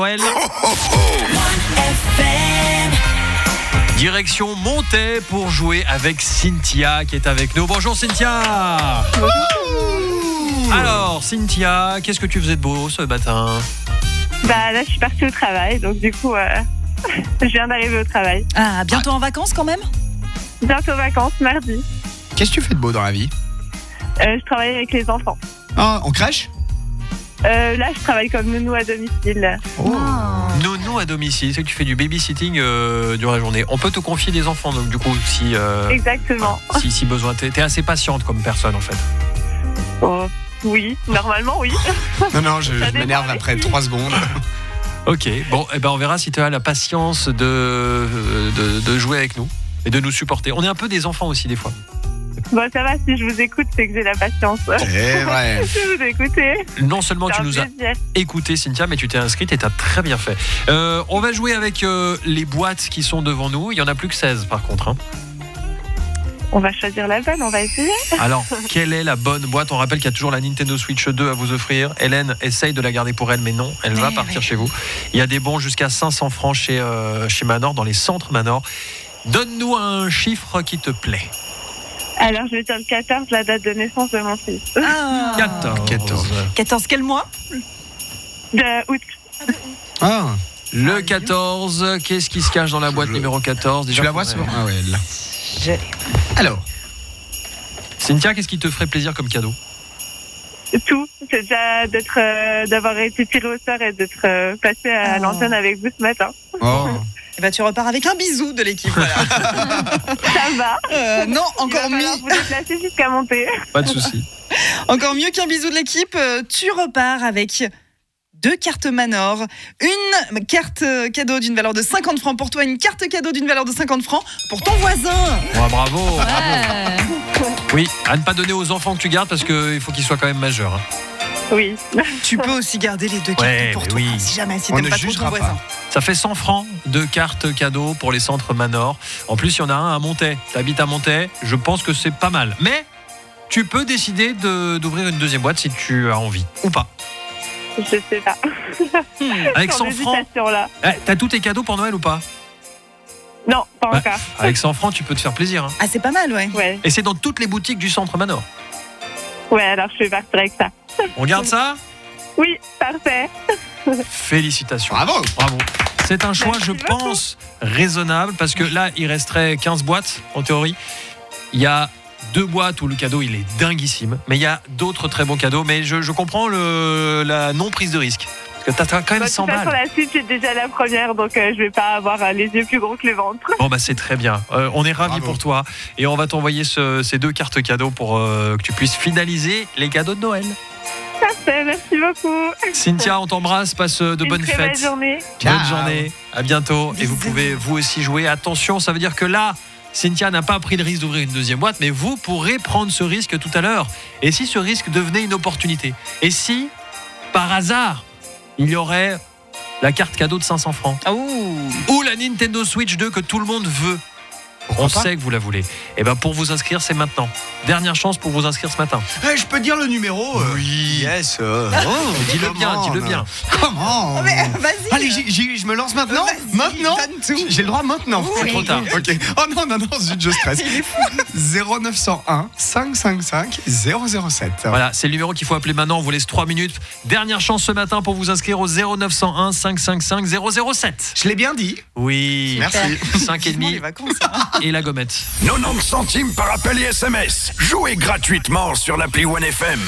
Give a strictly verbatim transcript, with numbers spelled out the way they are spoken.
Noël. Direction Montaix pour jouer avec Cynthia qui est avec nous. Bonjour Cynthia. Bonjour. Alors Cynthia, qu'est-ce que tu faisais de beau ce matin? Bah là je suis partie au travail, donc du coup euh, je viens d'arriver au travail. Ah, bientôt en vacances quand même? Bientôt en vacances, mardi. Qu'est-ce que tu fais de beau dans la vie? euh, Je travaille avec les enfants. Ah, en crèche? euh, Là je travaille comme nounou à domicile. Oh. Nounou à domicile, c'est que tu fais du babysitting euh, durant la journée. On peut te confier des enfants donc du coup si euh, Exactement. si, si besoin. T'es, t'es assez patiente comme personne en fait. Oh, oui, normalement oui. Non, non, je, Ça je m'énerve dépend, après oui. trois secondes. Ok, bon, eh ben on verra si tu as la patience de, de, de jouer avec nous et de nous supporter. On est un peu des enfants aussi des fois. Bon ça va, si je vous écoute c'est que j'ai la patience. C'est vrai. Je vous écoutez. Non seulement C'est tu un nous as plaisir. écouté Cynthia, mais tu t'es inscrite et tu as très bien fait. Euh, on va jouer avec euh, les boîtes qui sont devant nous. Il n'y en a plus que seize par contre. Hein. On va choisir la bonne, on va essayer. Alors, quelle est la bonne boîte? On rappelle qu'il y a toujours la Nintendo Switch deux à vous offrir. Hélène essaye de la garder pour elle, mais non, elle va Eh partir oui. chez vous. Il y a des bons jusqu'à cinq cents francs chez, euh, chez Manor, dans les centres Manor. Donne-nous un chiffre qui te plaît. Alors je vais dire le quatorze, la date de naissance de mon fils. Ah. quatorze. quatorze. quatorze, quel mois? De août. Ah, Le quatorze, qu'est-ce qui se cache dans la boîte Je- numéro quatorze? Déjà, tu la vois, pour- c'est bon? Ah ouais, elle l'a. Je l'ai. Alors, Cynthia, qu'est-ce qui te ferait plaisir comme cadeau? Tout, c'est déjà d'être, euh, d'avoir été tiré au sort et d'être euh, passé à Oh. l'antenne avec vous ce matin. oh. Eh ben, tu repars avec un bisou de l'équipe. Voilà. Ça va. Euh, non, Il va encore falloir mieux, vous déplacer jusqu'à monter. Pas de souci. encore mieux qu'un bisou de l'équipe. euh, Tu repars avec deux cartes Manor, une carte euh, cadeau d'une valeur de cinquante francs pour toi, une carte cadeau d'une valeur de cinquante francs pour ton voisin. Ouais, bravo, bravo. Oui, à ne pas donner aux enfants que tu gardes parce qu'il faut qu'ils soient quand même majeurs. hein. Oui. Tu peux aussi garder les deux cartes Ouais, pour mais toi, oui. si jamais, si On t'aimes ne pas trop ton jugera voisin. pas. Ça fait cent francs de cartes cadeaux pour les centres Manor. En plus, il y en a un à Montaix. Tu habites à Montaix, je pense que c'est pas mal. Mais tu peux décider de, d'ouvrir une deuxième boîte si tu as envie ou pas. Je sais pas. Avec Sans cent francs, hésitation, là. eh, t'as tous tes cadeaux pour Noël ou pas? Non, pas Ouais. encore. Avec cent francs, tu peux te faire plaisir. hein. Ah, c'est pas mal, ouais. Ouais. Et c'est dans toutes les boutiques du centre Manor. Ouais, alors je vais partir avec ça. On garde ça? Oui, parfait. Félicitations. Bravo. Bravo. C'est un choix, Merci je beaucoup. pense, raisonnable parce que là, il resterait quinze boîtes en théorie. Il y a deux boîtes où le cadeau il est dinguissime, mais il y a d'autres très bons cadeaux. Mais je, je comprends le, la non prise de risque. Parce que t'as, t'as quand même Bah, de cent toute façon, balles. la suite, j'ai déjà la première, donc euh, je vais pas avoir euh, les yeux plus gros que le ventre. Bon bah c'est très bien. Euh, on est ravis Bravo. pour toi et on va t'envoyer ce- ces deux cartes cadeaux pour euh, que tu puisses finaliser les cadeaux de Noël. Parfait, merci beaucoup. Cynthia, on t'embrasse, passe de Une bonnes très fêtes. belle journée. Bonne Ciao. journée, à bientôt. Et vous Bisous. pouvez vous aussi jouer. Attention, ça veut dire que là, Cynthia n'a pas pris le risque d'ouvrir une deuxième boîte, mais vous pourrez prendre ce risque tout à l'heure. Et si ce risque devenait une opportunité? Et si, par hasard, il y aurait la carte cadeau de cinq cents francs Oh. ou la Nintendo Switch deux que tout le monde veut? Pourquoi On pas? sait que vous la voulez. Et ben pour vous inscrire, c'est maintenant. Dernière chance pour vous inscrire ce matin. Eh, je peux dire le numéro? euh, Oui. Yes. euh, Oh, dis-le bien, comment, dis-le là bien. Comment? Mais euh, vas-y. Allez, j'y- j'y- je me lance maintenant. Vas-y, Maintenant. donne tout. J'ai le droit maintenant. C'est trop tard. Ok. Oh non, non, non, zut, je stresse. zéro neuf cent un cinq cinq cinq zéro zéro sept. Voilà, c'est le numéro qu'il faut appeler maintenant. On vous laisse trois minutes. Dernière chance ce matin pour vous inscrire au zéro neuf cent un cinq cinq cinq zéro zéro sept. Je l'ai bien dit. Oui. Merci. cinq et Vivement les demi vacances, hein. et la gommette. quatre-vingt-dix centimes par appel et S M S. Jouez gratuitement sur l'appli One F M.